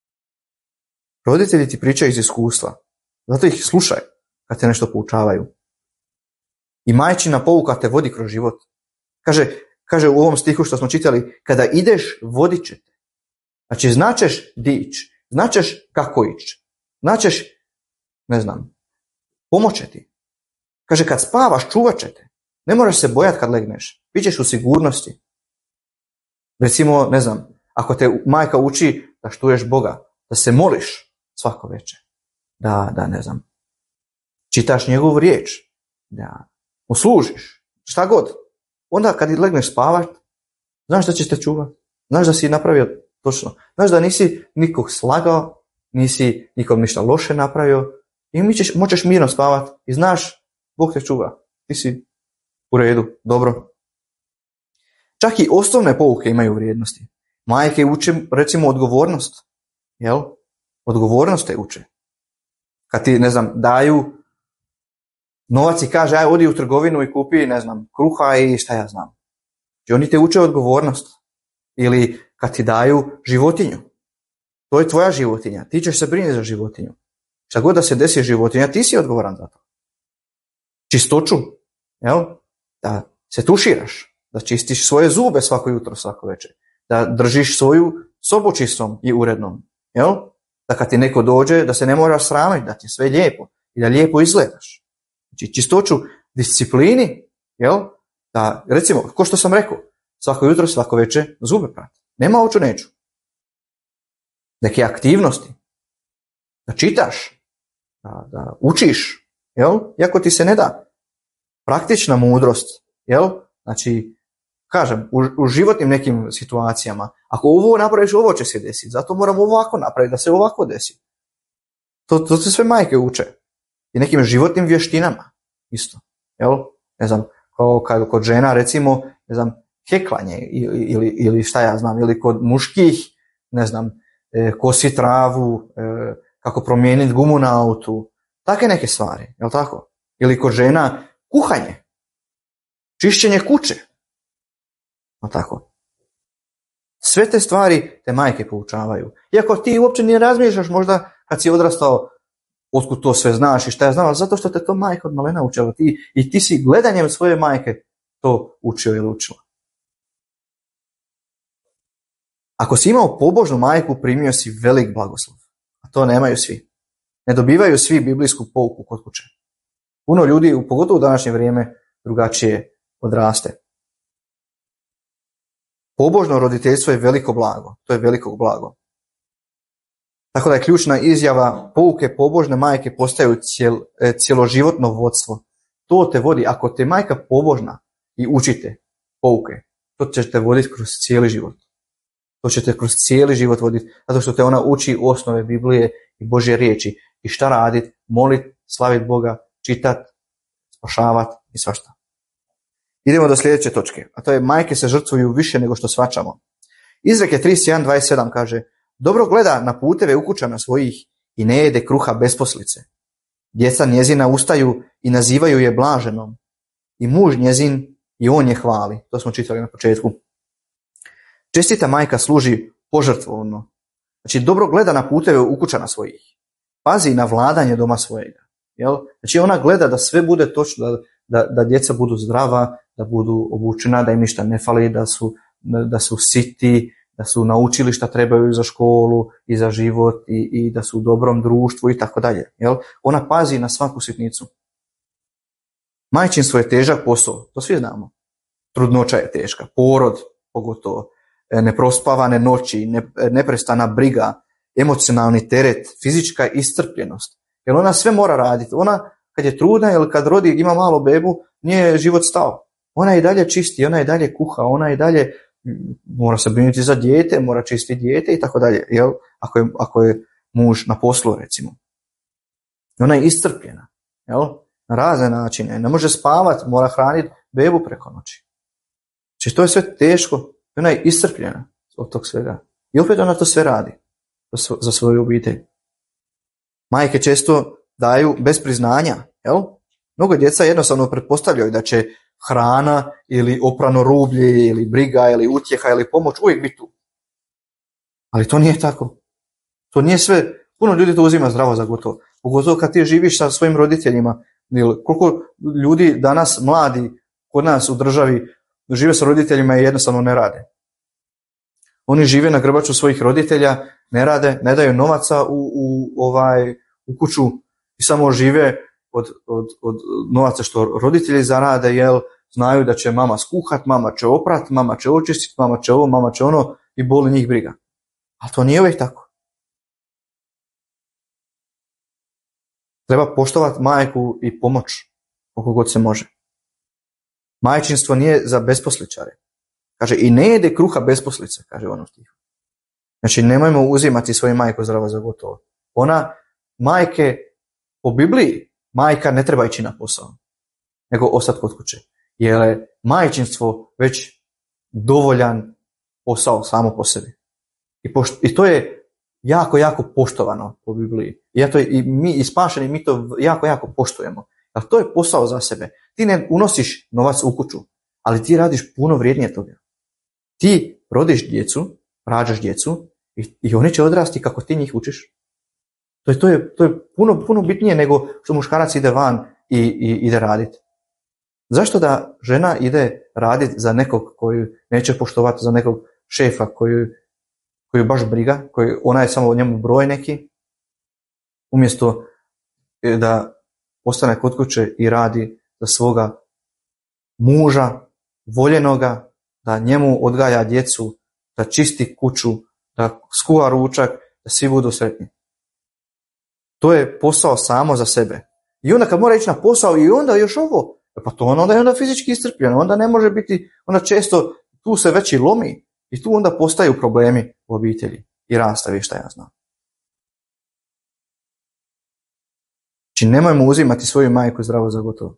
Roditelji ti pričaju iz iskustva. Zato ih slušaj kad te nešto poučavaju. I majčina pouka te vodi kroz život. Kaže, kaže u ovom stihu što smo čitali, kada ideš, vodit će te. Znači, značeš di ići, značeš kako ići, značeš, ne znam, pomoće ti. Kaže, kad spavaš, čuvat će te. Ne moraš se bojati kad legneš. Bićeš u sigurnosti. Recimo, ne znam, ako te majka uči da štuješ Boga, da se moliš svako večer, da, da ne znam, čitaš njegovu riječ, da mu služiš, šta god. Onda kad legneš spavat, znaš da ćeš te čuvati, znaš da si napravio točno, znaš da nisi nikog slagao, nisi nikom ništa loše napravio i mi ćeš, moćeš mirno spavati i znaš, Bog te čuva, ti si u redu, dobro. Čak i osnovne pouke imaju vrijednosti. Majke uče, recimo, odgovornost. Jel? Odgovornost te uče. Kad ti, ne znam, daju novac i kaže, aj, odi u trgovinu i kupi, ne znam, kruha i šta ja znam. I oni te uče odgovornost. Ili kad ti daju životinju. To je tvoja životinja. Ti ćeš se brinuti za životinju. Šta god da se desi životinja, ti si odgovoran za to. Čistoću. Jel? Da se tuširaš. Da čistiš svoje zube svako jutro, svako večer. Da držiš svoju sobu čistom i urednom. Jel? Da kad ti neko dođe, da se ne moraš sramiti, da ti je sve lijepo i da lijepo izgledaš. Znači, čistoću, disciplini, jel? Da, recimo, ko što sam rekao, svako jutro, svako večer zube prati. Nema oču neću. Neke aktivnosti. Da čitaš, da, da učiš, jel? Iako ti se ne da. Praktična mudrost, jel? Znači, kažem, u, u životnim nekim situacijama, ako ovo napraviš, ovo će se desiti, zato moramo ovako napraviti, da se ovako desi. To, to se sve majke uče. I nekim životnim vještinama, isto. Jel? Ne znam, kao kad kod žena, recimo, ne znam, heklanje ili, ili šta ja znam, ili kod muških, ne znam, e, kosi travu, e, kako promijeniti gumu na autu, takve neke stvari, jel tako? Ili kod žena kuhanje, čišćenje kuće, jel tako? Sve te stvari te majke poučavaju. Iako ti uopće ne razmišljaš možda kad si odrastao otkud to sve znaš i šta je znao, zato što te to majka od malena učila ti, i ti si gledanjem svoje majke to učio ili učila. Ako si imao pobožnu majku, primio si velik blagoslov. A to nemaju svi. Ne dobivaju svi biblijsku pouku kod kuće. Puno ljudi, pogotovo u današnje vrijeme, drugačije odraste. Pobožno roditeljstvo je veliko blago. To je veliko blago. Tako da je ključna izjava, pouke pobožne majke postaju cijel, cjeloživotno vodstvo. To te vodi, ako te majka pobožna i učite pouke, to će te voditi kroz cijeli život. To će te kroz cijeli život voditi, zato što te ona uči osnove Biblije i Božje riječi. I šta raditi, moliti, slaviti Boga, čitati, spašavati i svašta. Idemo do sljedeće točke, a to je majke se žrtvuju više nego što shvaćamo. Izreke trideset jedan dvadeset sedam kaže: dobro gleda na puteve ukućana svojih i ne jede kruha besposlice. Djeca njezina ustaju i nazivaju je blaženom. I muž njezin i on je hvali. To smo čitali na početku. Čestita majka služi požrtvovno. Znači, dobro gleda na puteve ukućana svojih. Pazi na vladanje doma svojega. Jel? Znači, ona gleda da sve bude točno, da, da, da djeca budu zdrava, da budu obučena, da im ništa ne fali, da su, da su siti, da su naučili šta trebaju za školu i za život i, i da su u dobrom društvu i tako dalje. Jel? Ona pazi na svaku sitnicu. Majčinstvo je težak posao, to svi znamo. Trudnoća je teška, porod pogotovo, neprospavane noći, ne, neprestana briga, emocionalni teret, fizička iscrpljenost. Jer ona sve mora raditi. Ona kad je trudna ili kad rodi ima malo bebu, nije život stao. Ona i dalje čisti, ona i dalje kuha, ona i dalje mora se brinuti za dijete, mora čistiti dijete i tako dalje. Jel? Ako je, ako je muž na poslu, recimo. Ona je iscrpljena. Jel? Na razne načine. Ne može spavati, mora hraniti bebu preko noći. Znači to je sve teško. Ona je iscrpljena od tog svega. I opet ona to sve radi za svoju obitelj. Majke često daju bez priznanja. Jel? Mnogo djeca jednostavno pretpostavljaju da će hrana ili oprano rublje ili briga ili utjeha ili pomoć uvijek biti tu. Ali to nije tako. To nije sve. Puno ljudi to uzima zdravo za gotovo. Pogotovo kad ti živiš sa svojim roditeljima. Koliko ljudi danas mladi kod nas u državi žive sa roditeljima i jednostavno ne rade. Oni žive na grbaču svojih roditelja, ne rade, ne daju novaca u, u, ovaj, u kuću i samo žive od, od, od novaca što roditelji zarade, jel znaju da će mama skuhat, mama će oprat, mama će očistiti, mama će ovo, mama će ono i boli njih briga. Ali to nije uvijek tako. Treba poštovati majku i pomoć koliko god se može. Majčinstvo nije za besposličare. Kaže, i ne jede kruha besposlice, kaže ono stihu. Znači, nemojmo uzimati svoju majku zdravo za gotovo. Ona, majke, po Bibliji, majka ne treba ići na posao, nego ostati kod kuće. Jer je majčinstvo već dovoljan posao samo po sebi. I, pošto, i to je jako, jako poštovano po Bibliji. I, ja to, i mi ispašeni, mi to jako, jako poštujemo. Jer to je posao za sebe. Ti ne unosiš novac u kuću, ali ti radiš puno vrijednije toga. Ti rodiš djecu, rađaš djecu i, i oni će odrasti kako ti njih učiš. To je, to je, to je puno, puno bitnije nego što muškarac ide van i, i ide raditi. Zašto da žena ide raditi za nekog koju neće poštovati, za nekog šefa koju, koju baš briga, koju, ona je samo o njemu broj neki, umjesto da ostane kod kuće i radi za svoga muža, voljenoga, da njemu odgaja djecu, da čisti kuću, da skuha ručak, da svi budu sretni. To je posao samo za sebe. I onda kad mora ići na posao i onda još ovo, pa to onda je onda fizički iscrpljeno, onda ne može biti, onda često tu se već i lomi i tu onda postaju problemi u obitelji i rastavi, šta ja znam. Znači nemojmo uzimati svoju majku zdravo za gotovo.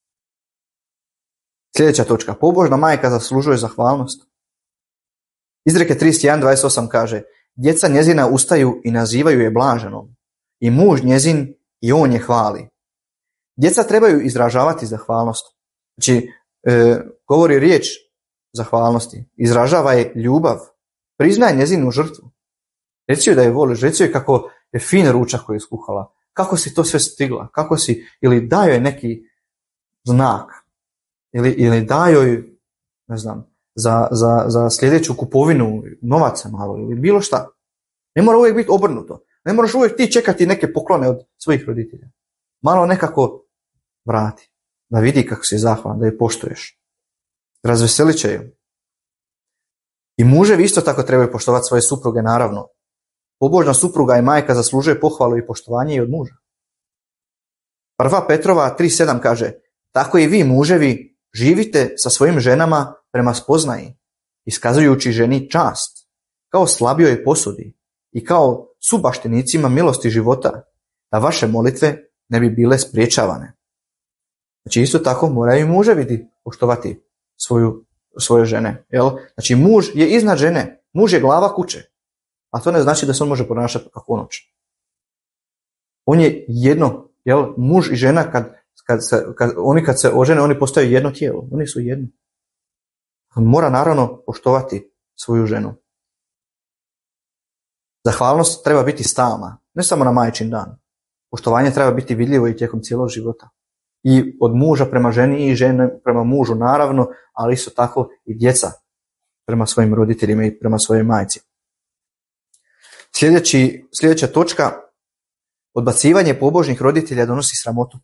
Sljedeća točka. Pobožna majka zaslužuje zahvalnost. Izreke trideset jedan dvadeset osam kaže: djeca njezina ustaju i nazivaju je blaženom, i muž njezin i on je hvali. Djeca trebaju izražavati zahvalnost. Znači, e, govori riječ zahvalnosti. Izražava je ljubav. Priznaje njezinu žrtvu. Reci joj da je voliš. Reci joj kako je fin ručak koji je skuhala. Kako si to sve stigla. Kako si, ili daj joj neki znak. Ili, ili daj joj, ne znam, za, za, za sljedeću kupovinu novaca malo ili bilo šta. Ne mora uvijek biti obrnuto. Ne moraš uvijek ti čekati neke poklone od svojih roditelja. Malo nekako vrati. Da vidi kako si zahvalan, da je poštuješ. Razveselit će ju. I muževi isto tako trebaju poštovati svoje supruge, naravno. Pobožna supruga i majka zaslužuje pohvalu i poštovanje i od muža. Prva Petrova tri sedam kaže: tako i vi, muževi, živite sa svojim ženama prema spoznaji, iskazujući ženi čast, kao slabijoj posudi i kao subaštenicima milosti života, da vaše molitve ne bi bile spriječavane. Znači isto tako moraju i muževi poštovati svoju, svoje žene. Jel? Znači muž je iznad žene, muž je glava kuće, a to ne znači da se on može ponašati kako on hoće. On je jedno, jel? Muž i žena kad, kad, se, kad, oni kad se ožene, oni postaju jedno tijelo, oni su jedno. On mora naravno poštovati svoju ženu. Zahvalnost treba biti stalna, ne samo na majčin dan. Poštovanje treba biti vidljivo i tijekom cijelog života. I od muža prema ženi i žene prema mužu naravno, ali isto tako i djeca prema svojim roditeljima i prema svojoj majci. Sljedeći, sljedeća točka, odbacivanje pobožnih roditelja donosi sramotu.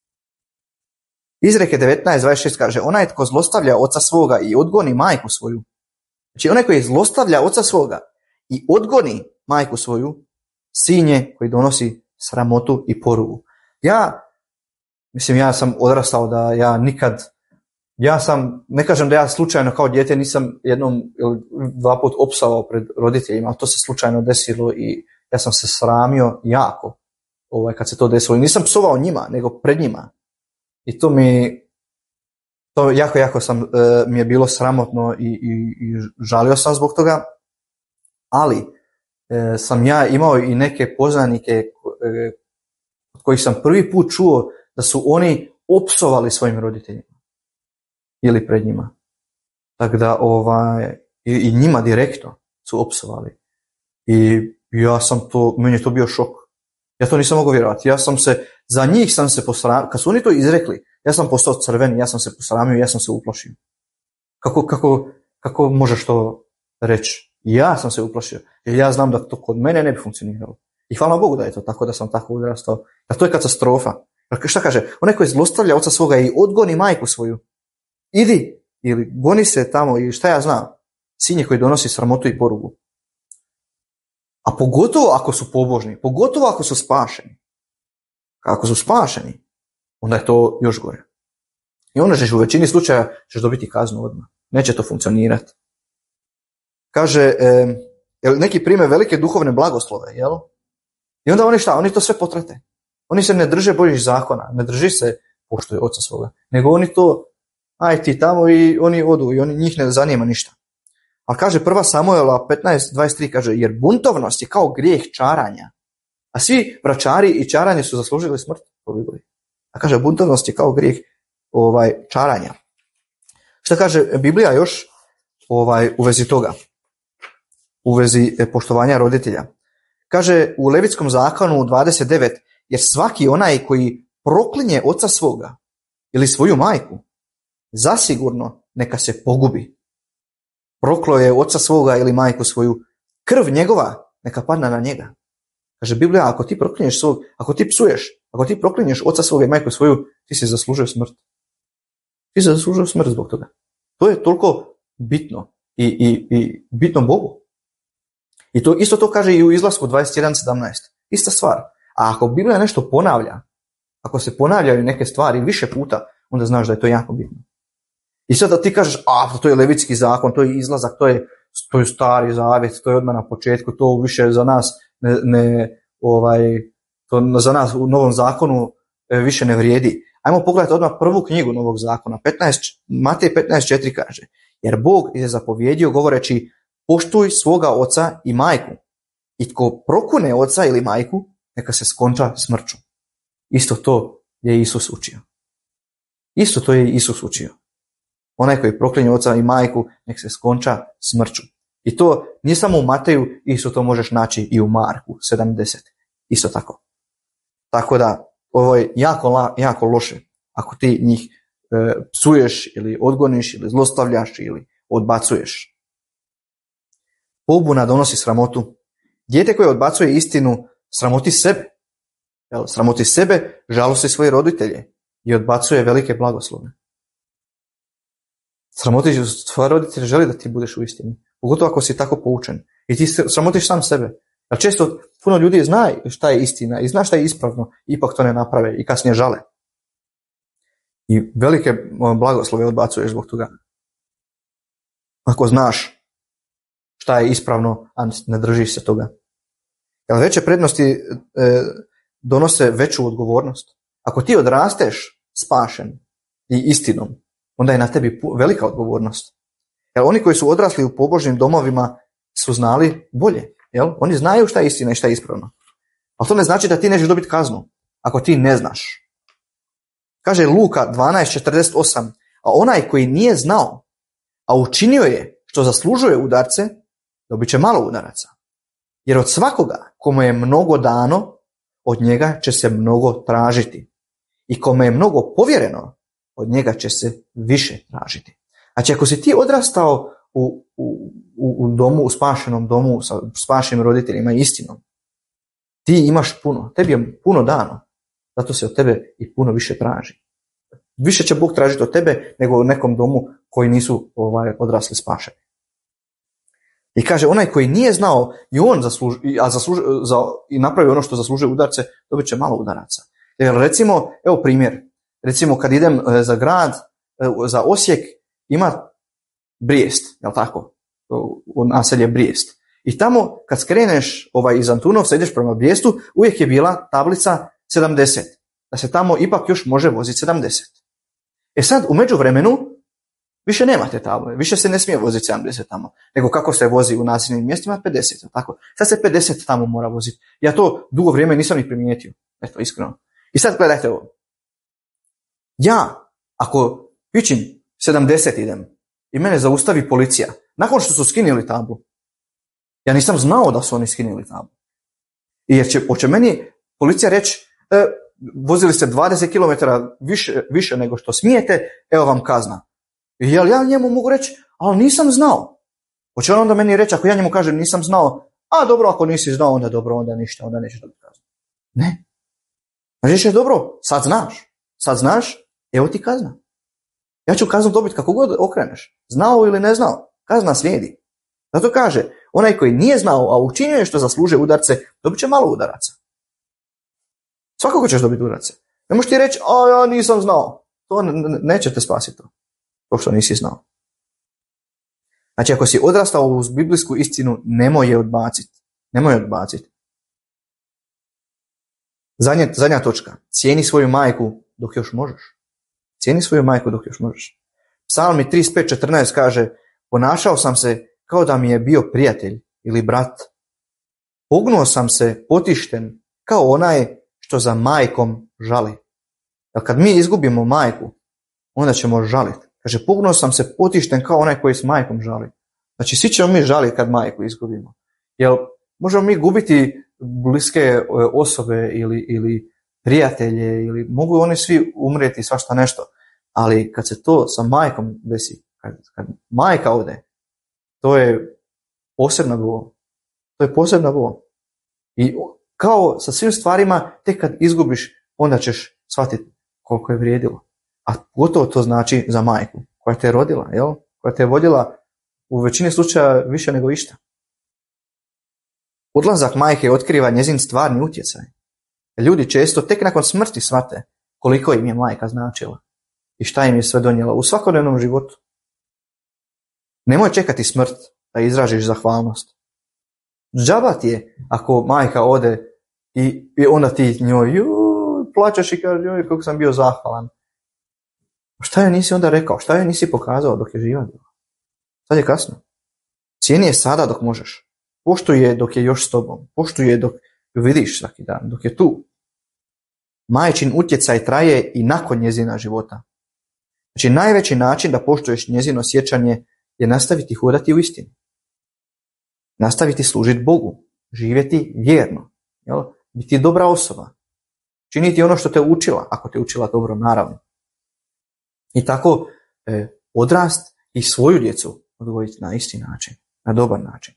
Izreke devetnaest dvadeset šest kaže, onaj tko zlostavlja oca svoga i odgoni majku svoju. Znači onaj koji zlostavlja oca svoga i odgoni majku svoju, sin je koji donosi sramotu i porugu. Ja, mislim, ja sam odrastao da ja nikad, ja sam, ne kažem da ja slučajno kao dijete nisam jednom ili dva put opsao pred roditeljima, ali to se slučajno desilo i ja sam se sramio jako ovaj, kad se to desilo. I nisam psovao njima, nego pred njima. I to mi, to jako, jako sam, uh, mi je bilo sramotno i, i, i žalio sam zbog toga, ali uh, sam ja imao i neke poznanike uh, od kojih sam prvi put čuo da su oni opsovali svojim roditeljima ili pred njima. Tako da ovaj, i, i njima direktno su opsovali. I ja sam to, meni je to bio šok. Ja to nisam mogao vjerovati. Ja sam se, za njih sam se posramio, kad su oni to izrekli, ja sam postao crven, ja sam se posramio, ja sam se uplašio. Kako, kako, kako možeš to reći? Ja sam se uplašio, jer ja znam da to kod mene ne bi funkcioniralo. I hvala Bogu da je to tako, da sam tako odrastao. Da to je katastrofa. Šta kaže? Onaj koji zlostavlja oca svoga i odgoni majku svoju. Idi, ili goni se tamo, i šta ja znam, sin je koji donosi sramotu i porugu. A pogotovo ako su pobožni, pogotovo ako su spašeni. Ako su spašeni, onda je to još gore. I onda ćeš u većini slučaja ćeš dobiti kaznu odmah. Neće to funkcionirati. Kaže, e, neki prime velike duhovne blagoslove, jel? I onda oni šta? Oni to sve potrate. Oni se ne drže Božjih zakona, ne drži se poštuje oca svoga, nego oni to, aj ti tamo i oni odu i oni, njih ne zanima ništa. A kaže prva Samuela petnaest dvadeset tri kaže, jer buntovnost je kao grijeh čaranja. A svi vračari i čaranje su zaslužili smrt. A kaže, buntovnost je kao grijeh ovaj, čaranja. Šta kaže Biblija još ovaj, u vezi toga? U vezi poštovanja roditelja. Kaže u Levitskom zakonu dvadeset devet, jer svaki onaj koji proklinje oca svoga ili svoju majku, zasigurno neka se pogubi. Proklo je oca svoga ili majku svoju, krv njegova neka padne na njega. Kaže Biblija, ako ti proklinješ svog, ako ti psuješ, ako ti proklinješ oca svoga i majku svoju, ti si zaslužio smrt. Ti si zaslužio smrt zbog toga. To je toliko bitno i, i, i bitno Bogu. I to isto to kaže i u Izlasku dvadeset jedan sedamnaest. Ista stvar. A ako Biblija nešto ponavlja, ako se ponavljaju neke stvari više puta, onda znaš da je to jako bitno. I sad da ti kažeš, a to je Levitski zakon, to je izlazak, to je, to je stari zavjet, to je odmah na početku, to više za nas ne, ne ovaj, to za nas u novom zakonu više ne vrijedi. Ajmo pogledati odmah prvu knjigu novog zakona, petnaest, Matej petnaest četiri kaže, jer Bog je zapovjedio govoreći, poštuj svoga oca i majku, i tko prokune oca ili majku, neka se skonča smrću. Isto to je Isus učio. Isto to je Isus učio. Onaj koji proklinje oca i majku, nek se skonča smrću. I to nije samo u Mateju, isto to možeš naći i u Marku sedamdeset. Isto tako. Tako da, ovo je jako, jako loše ako ti njih e, psuješ ili odgoniš ili zlostavljaš ili odbacuješ. Pobuna donosi sramotu. Dijete koje odbacuje istinu sramoti sebe. Jel, sramoti sebe, žalosti svoje roditelje i odbacuje velike blagoslove. Sramotiš svoje roditelje, želi da ti budeš u istini. Pogotovo ako si tako poučen. I ti sramotiš sam sebe. Jer često puno ljudi zna šta je istina i zna šta je ispravno, ipak to ne naprave i kasnije žale. I velike blagoslove odbacuješ zbog toga. Ako znaš šta je ispravno, a ne držiš se toga. Jer veće prednosti e, donose veću odgovornost. Ako ti odrasteš spašen i istinom, onda je na tebi velika odgovornost. Jer oni koji su odrasli u pobožnim domovima su znali bolje. Jel? Oni znaju šta je istina i šta je ispravno. Ali to ne znači da ti nećeš dobiti kaznu ako ti ne znaš. Kaže Luka dvanaest četrdeset osam, a onaj koji nije znao, a učinio je što zaslužuje udarce, dobit će malo udaraca. Jer od svakoga komu je mnogo dano, od njega će se mnogo tražiti. i kome je mnogo povjereno, od njega će se više tražiti. Znači, ako si ti odrastao u, u, u domu, u spašenom domu, sa spašenim roditeljima i istinom, ti imaš puno, tebi je puno dano, zato se od tebe i puno više traži. Više će Bog tražiti od tebe nego u nekom domu koji nisu ovaj, odrasli spašeni. I kaže, onaj koji nije znao i on zasluži, a zasluži, za, i napravi ono što zaslužuje udarce, dobit će malo udaraca. Jer recimo, evo primjer, recimo kad idem za grad, za Osijek, ima Brijest, jel tako? U naselje Brijest. I tamo kad skreneš ovaj, iz Antunovca, ideš prema Brijestu, uvijek je bila tablica sedamdeset. Da se tamo ipak još može voziti sedamdeset. E sad, u međuvremenu, više nema te table, više se ne smije voziti sedamdeset tamo, nego kako se vozi u naseljenim mjestima, pedeset. Tako? Sad se pedeset tamo mora voziti. Ja to dugo vrijeme nisam ni primijetio. Eto, iskreno. I sad gledajte ovo. Ja, ako pičim sedamdeset idem i mene zaustavi policija, nakon što su skinuli tablu, ja nisam znao da su oni skinuli tablu. I jer će, hoće meni policija reći, e, vozili ste dvadeset kilometara više, više nego što smijete, evo vam kazna. I jel ja njemu mogu reći, ali nisam znao. Hoće on onda meni reći, ako ja njemu kažem nisam znao, a dobro, ako nisi znao, onda dobro, onda ništa, onda nećeš dobiti kaznu. Ne. Znači ćeš, dobro, sad znaš. Sad znaš, evo ti kazna. Ja ću kaznu dobiti kako god okreneš. Znao ili ne znao, kazna slijedi. Zato kaže, onaj koji nije znao, a učinio je što zasluže udarce, dobit će malo udaraca. Svakako ćeš dobiti udarace. Ne možeš ti reći, a ja nisam znao. To neće te spasiti to. To što nisi znao. Znači, ako si odrastao uz biblijsku istinu, nemoj je odbaciti. Nemoj je odbaciti. Zadnja, zadnja točka. Cijeni svoju majku dok još možeš. Cijeni svoju majku dok još možeš. Psalmi trideset pet četrnaest kaže, ponašao sam se kao da mi je bio prijatelj ili brat. Pognuo sam se potišten kao onaj što za majkom žali. Jer kad mi izgubimo majku, onda ćemo žaliti. Kaže, pognuo sam se potišten kao onaj koji s majkom žali. Znači, svi ćemo mi žaliti kad majku izgubimo. Jer možemo mi gubiti bliske osobe ili, ili prijatelje, ili mogu oni svi umrijeti svašta nešto. Ali kad se to sa majkom desi, kad, kad majka ode, to je posebna bol. To je posebna bol. I kao sa svim stvarima, tek kad izgubiš, onda ćeš shvatiti koliko je vrijedilo. A gotovo to znači za majku koja te je rodila, jel? Koja te je vodila u većini slučaja više nego išta. Odlazak majke otkriva njezin stvarni utjecaj. Ljudi često tek nakon smrti shvate koliko im je majka značila i šta im je sve donijela u svakodnevnom životu. Nemoj čekati smrt da izražiš zahvalnost. Džaba ti je ako majka ode i, i onda ti njoj ju, plačeš i kažeš joj kako sam bio zahvalan. Šta joj nisi onda rekao? Šta joj nisi pokazao dok je živa bila? Sad je kasno. Cijeni je sada dok možeš. Poštuj je dok je još s tobom. Poštuj je dok ju vidiš svaki dan, dok je tu. Majčin utjecaj traje i nakon njezina života. Znači najveći način da poštuješ njezino sjećanje je nastaviti hodati u istini. Nastaviti služiti Bogu. Živjeti vjerno. Jel? Biti dobra osoba. Činiti ono što te učila, ako te učila dobro, naravno. I tako e, odrast i svoju djecu odgojiti na isti način, na dobar način.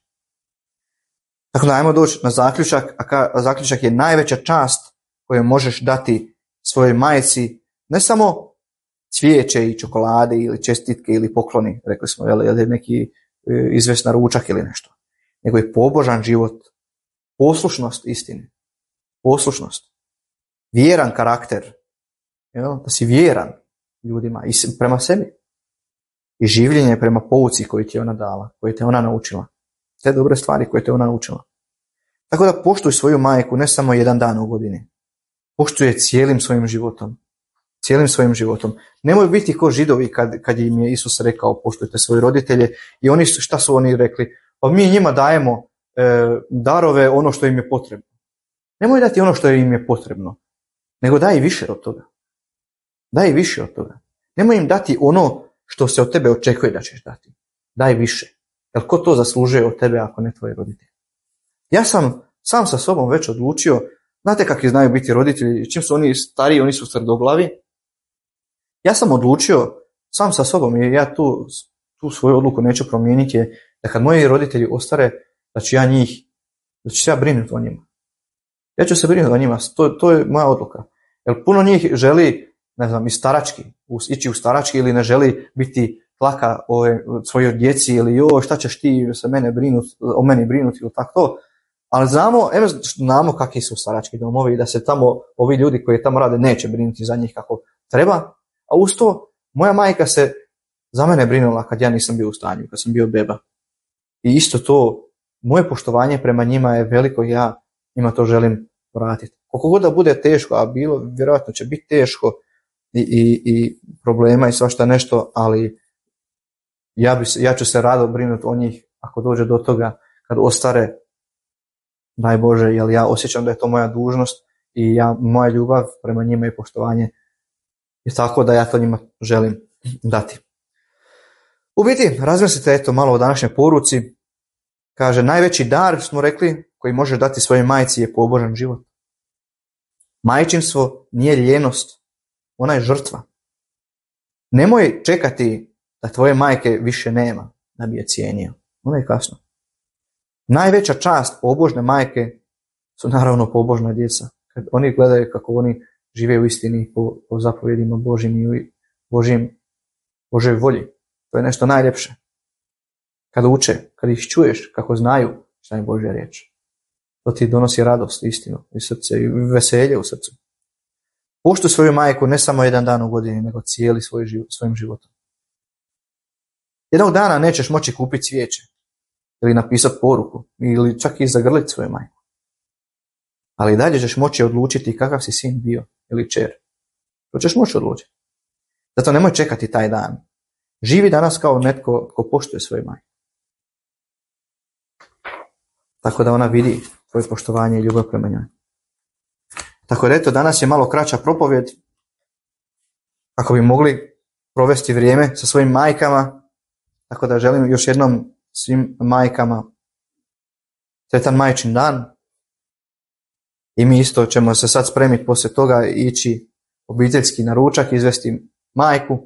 Tako da ajmo doći na zaključak, a, ka, a zaključak je najveća čast koju možeš dati svojoj majci, ne samo cvijeće i čokolade ili čestitke ili pokloni, rekli smo, jel, jel neki e, izvesna ručak ili nešto, nego je pobožan život, poslušnost istini, poslušnost, vjeran karakter, jel, da si vjeran ljudima i prema sebi i življenje prema pouci koju ti je ona dala, koju te ona naučila, te dobre stvari koje te ona naučila. Tako da poštuj svoju majku ne samo jedan dan u godini, poštuj je cijelim svojim životom, cijelim svojim životom. Nemoj biti ko Židovi kad, kad im je Isus rekao poštujte svoje roditelje i oni šta su oni rekli? Pa mi njima dajemo e, darove ono što im je potrebno. Nemoj dati ono što im je potrebno, nego daj više od toga. Daj više od toga. Nemoj im dati ono što se od tebe očekuje da ćeš dati. Daj više. Jer ko to zaslužuje od tebe ako ne tvoji roditelji? Ja sam sam sa sobom već odlučio Znate kakvi znaju biti roditelji, čim su oni stariji, oni su tvrdoglavi. Ja sam odlučio sam sa sobom, jer ja tu, tu svoju odluku neću promijeniti, je da kad moji roditelji ostare, da ću ja njih, da ću se ja brinuti o njima. Ja ću se brinuti o njima, to, to je moja odluka. Jer puno njih želi, ne znam, i starački, ići u starački ili ne želi biti tlaka ove svojoj djeci ili joj šta ćeš ti se mene brinut, o meni brinuti ili tako to. Ali znamo, evo, znamo kakvi su starački domovi i da se tamo ovi ljudi koji tamo rade neće brinuti za njih kako treba. A uz to, moja majka se za mene brinula kad ja nisam bio u stanju, kad sam bio beba. I isto to, moje poštovanje prema njima je veliko i ja njima to želim vratiti. Koliko god da bude teško, a bilo, vjerojatno će biti teško i, i, i problema i svašta nešto, ali ja, bi, ja ću se rado brinuti o njih ako dođe do toga kad ostare, daj Bože, jer ja osjećam da je to moja dužnost i ja, moja ljubav prema njima i poštovanje je tako da ja to njima želim dati. U biti, razmislite eto malo o današnjoj poruci. Kaže, najveći dar, smo rekli, koji možeš dati svojoj majci je pobožan život. Majčinstvo nije lijenost, ona je žrtva. Nemoj čekati da tvoje majke više nema da bi je cijenio. Ona je kasno. Najveća čast pobožne majke su naravno pobožna djeca. Kad oni gledaju kako oni žive u istini po, po zapovjedima Božim i Božim, Božoj volji. To je nešto najljepše. Kada uče, kada ih čuješ kako znaju šta je Božja riječ. To ti donosi radost, istinu i srce i veselje u srcu. Poštuj svoju majku ne samo jedan dan u godini, nego cijeli svoj život, svojim životom. Jednog dana nećeš moći kupiti cvijeće ili napisati poruku ili čak i zagrliti svoju majku. Ali dalje ćeš moći odlučiti kakav si sin bio ili kćer. To ćeš moći odlučiti. Zato nemoj čekati taj dan. Živi danas kao netko tko poštuje svoju majku. Tako da ona vidi tvoje poštovanje i ljubav prema njoj. Tako da eto, danas je malo kraća propovjed. Ako bi mogli provesti vrijeme sa svojim majkama. Tako da želim još jednom svim majkama sretan majčin dan. I mi isto ćemo se sad spremiti poslije toga ići obiteljski na ručak, izvesti majku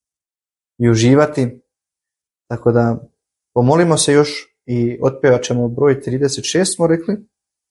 i uživati. Tako da pomolimo se još i otpjevat ćemo broj trideset šest, smo rekli.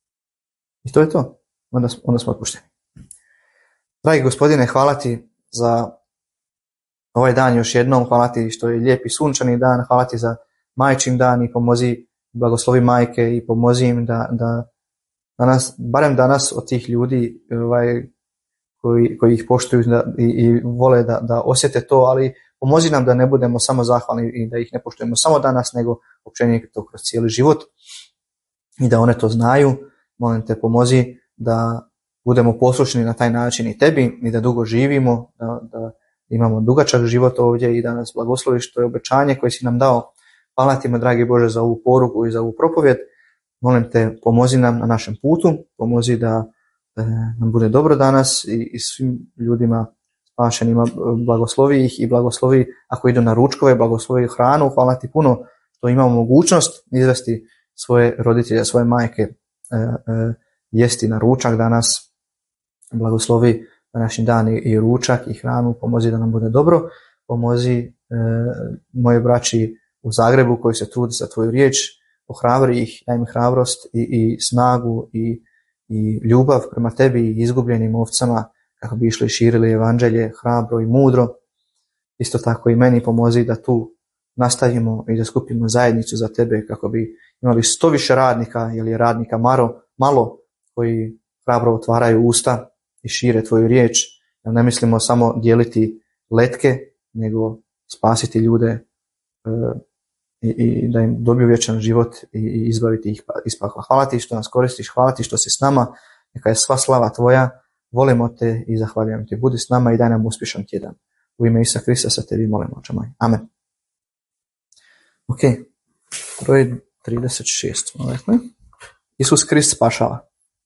I to je to. Onda, onda smo otpušteni. Dragi Gospodine, hvala ti za ovaj dan još jednom. Hvala ti što je lijepi sunčani dan. Hvala ti za majčin dan i pomozi, blagoslovi majke i pomozi im da, da danas, barem danas od tih ljudi ovaj, koji, koji ih poštuju da, i, i vole da, da osjete to, ali pomozi nam da ne budemo samo zahvalni i da ih ne poštujemo samo danas, nego općenito kroz cijeli život i da one to znaju. Molim te, pomozi da budemo poslušni na taj način i tebi i da dugo živimo, da, da imamo dugačak život ovdje i da nas blagosloviš, to je obećanje koje si nam dao. Hvala ti, dragi Bože, za ovu poruku i za ovu propovjed. Molim te, pomozi nam na našem putu, pomozi da e, nam bude dobro danas i, i svim ljudima spašenima, blagoslovi ih i blagoslovi ako idu na ručkove, blagoslovi hranu. Hvala ti puno što imamo mogućnost izvesti svoje roditelje, svoje majke e, e, jesti na ručak danas. Blagoslovi današnji dan i, i ručak i hranu, pomozi da nam bude dobro, pomozi e, moje braći u Zagrebu koji se trudi za tvoju riječ, ohrabri ih, daj mi hrabrost i, i snagu i, i ljubav prema tebi i izgubljenim ovcama kako bi išli i širili evanđelje hrabro i mudro. Isto tako i meni pomozi da tu nastavimo i da skupimo zajednicu za tebe kako bi imali sto više radnika ili radnika malo, malo koji hrabro otvaraju usta i šire tvoju riječ. Da ne mislimo samo dijeliti letke, nego spasiti ljude e, i, i da im dobiju vječan život i, i izbaviti ih iz pakla. Hvala ti što nas koristiš, hvala ti što si s nama, neka je sva slava tvoja, volimo te i zahvaljujem ti. Budi s nama i daj nam uspješan tjedan. U ime Isusa Krista sa tebi molimo, oče moj. Amen. Ok, broj trideset šest. Isus Krist spašava.